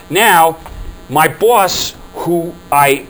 Now, my boss, who I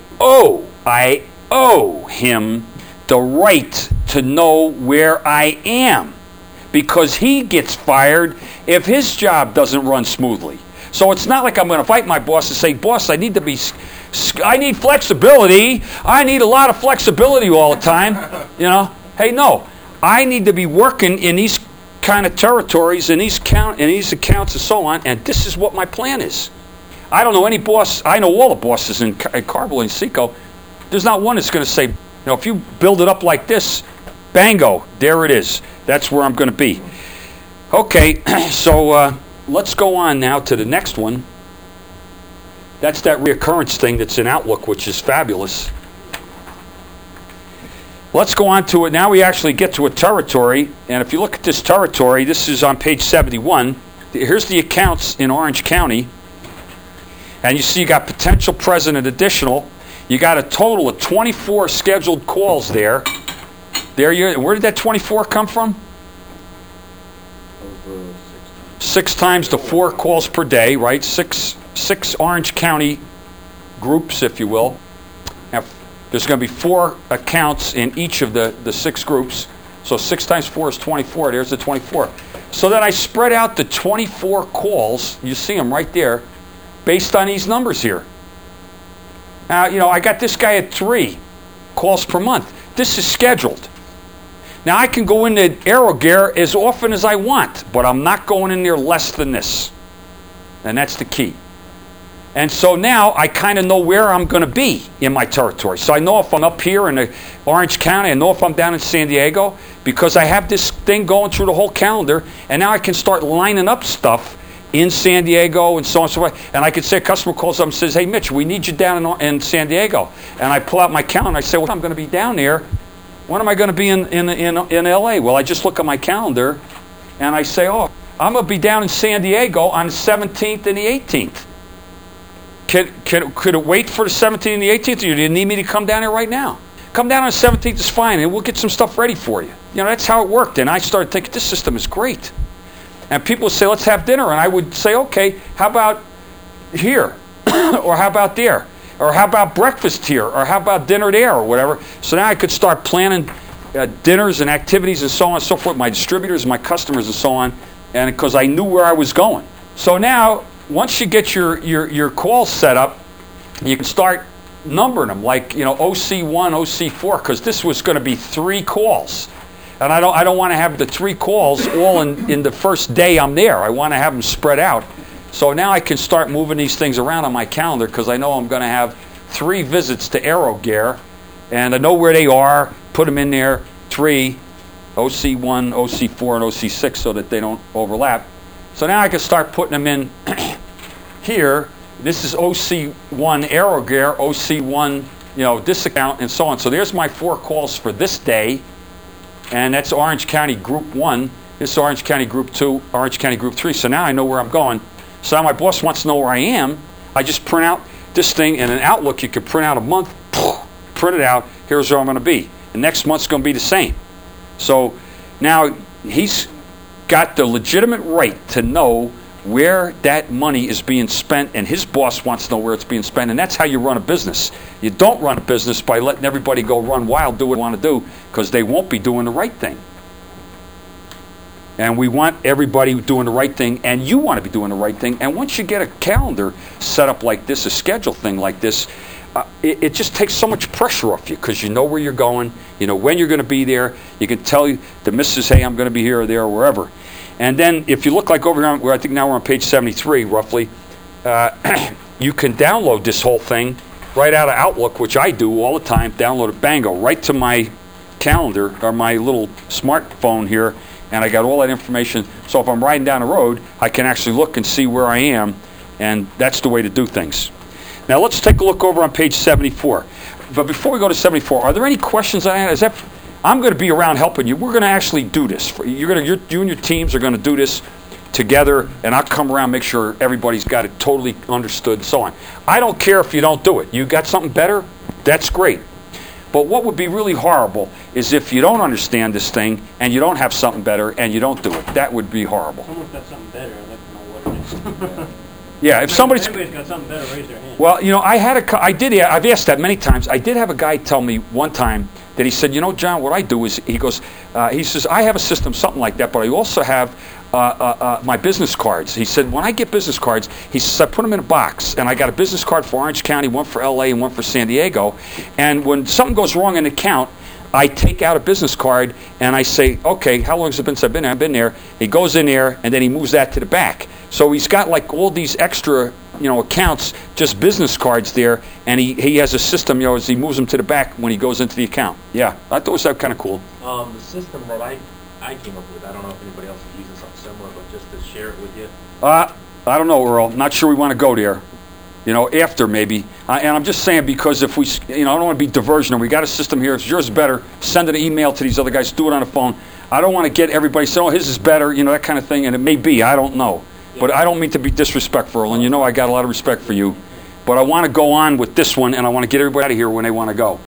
owe him the right to know where I am, because he gets fired if his job doesn't run smoothly. So it's not like I'm going to fight my boss and say, boss, I need flexibility. I need a lot of flexibility all the time. Hey, no. I need to be working in these kind of territories, in these accounts and so on, and this is what my plan is. I don't know any boss. I know all the bosses in Carvel and Seco. There's not one that's going to say, if you build it up like this, bango, there it is. That's where I'm going to be. Okay, so let's go on now to the next one. That's that reoccurrence thing that's in Outlook, which is fabulous. Let's go on to it. Now we actually get to a territory, and if you look at this territory, this is on page 71. Here's the accounts in Orange County, and you see you got potential, present, and additional. You got a total of 24 scheduled calls there. Where did that 24 come from? 6 times the 4 calls per day, right? Six Orange County groups, if you will. Now, there's going to be 4 accounts in each of the 6 groups. So 6 times 4 is 24. There's the 24. So then I spread out the 24 calls. You see them right there, based on these numbers here. Now, I got this guy at 3 calls per month. This is scheduled. Now, I can go into AeroGear as often as I want, but I'm not going in there less than this. And that's the key. And so now I kind of know where I'm going to be in my territory. So I know if I'm up here in the Orange County, I know if I'm down in San Diego, because I have this thing going through the whole calendar, and now I can start lining up stuff in San Diego and so on and so forth. And I could say a customer calls up and says, hey, Mitch, we need you down in San Diego. And I pull out my calendar and I say, well, I'm going to be down there. When am I going to be in L.A.? Well, I just look at my calendar and I say, oh, I'm going to be down in San Diego on the 17th and the 18th. Could it wait for the 17th and the 18th, or you didn't need me to come down here right now? Come down on the 17th is fine, and we'll get some stuff ready for you. That's how it worked. And I started thinking, this system is great. And people would say, let's have dinner. And I would say, okay, how about here? Or how about there? Or how about breakfast here? Or how about dinner there? Or whatever. So now I could start planning dinners and activities and so on and so forth, my distributors, my customers and so on, and because I knew where I was going. So now, once you get your calls set up, you can start numbering them, like OC1, OC4, because this was going to be 3 calls. And I don't want to have the 3 calls all in the first day I'm there. I want to have them spread out. So now I can start moving these things around on my calendar, because I know I'm going to have 3 visits to AeroGear, and I know where they are, put them in there, 3, OC1, OC4, and OC6, so that they don't overlap. So now I can start putting them in here. This is OC1 AeroGear, OC1, this account, and so on. So there's my 4 calls for this day. And that's Orange County Group 1. This is Orange County Group 2, Orange County Group 3. So now I know where I'm going. So now my boss wants to know where I am. I just print out this thing. In an Outlook, you can print out a month, print it out. Here's where I'm going to be. The next month's going to be the same. So now he's got the legitimate right to know where that money is being spent, and his boss wants to know where it's being spent, and that's how you run a business. You don't run a business by letting everybody go run wild, do what they want to do, because they won't be doing the right thing. And we want everybody doing the right thing, and you want to be doing the right thing. And once you get a calendar set up like this, a schedule thing like this, it just takes so much pressure off you, because you know where you're going, you know when you're going to be there. You can tell the missus, hey, I'm going to be here or there or wherever. And then if you look like over here, where I think now we're on page 73, roughly, you can download this whole thing right out of Outlook, which I do all the time, download it, bango, right to my calendar or my little smartphone here, and I got all that information. So if I'm riding down the road, I can actually look and see where I am, and that's the way to do things. Now let's take a look over on page 74. But before we go to 74, are there any questions I have? I'm going to be around helping you. We're going to actually do this. You and your teams are going to do this together, and I'll come around, make sure everybody's got it totally understood and so on. I don't care if you don't do it. You got something better? That's great. But what would be really horrible is if you don't understand this thing and you don't have something better and you don't do it. That would be horrible. Someone's got something better. I'd like to know what it is. Yeah, if somebody's... Everybody's got something better, raise their hand. Well, you know, I've asked that many times. I did have a guy tell me one time that he said, you know, John, what I do is, he says, I have a system, something like that, but I also have my business cards. He said, when I get business cards, he says, I put them in a box, and I got a business card for Orange County, one for LA, and one for San Diego, and when something goes wrong in the account, I take out a business card, and I say, okay, how long has it been since I've been there? I've been there. He goes in there, and then he moves that to the back. So he's got like all these extra, accounts, just business cards there, and he has a system, as he moves them to the back when he goes into the account. Yeah, I thought it was kind of cool. The system that I came up with, I don't know if anybody else is using something similar, but just to share it with you. I don't know, Earl. Not sure we want to go there. After maybe. And I'm just saying because if we, I don't want to be diversionary. We got a system here. If yours is better, send an email to these other guys. Do it on the phone. I don't want to get everybody saying, oh, his is better, that kind of thing. And it may be. I don't know. Yeah. But I don't mean to be disrespectful. And I got a lot of respect for you. But I want to go on with this one, and I want to get everybody out of here when they want to go.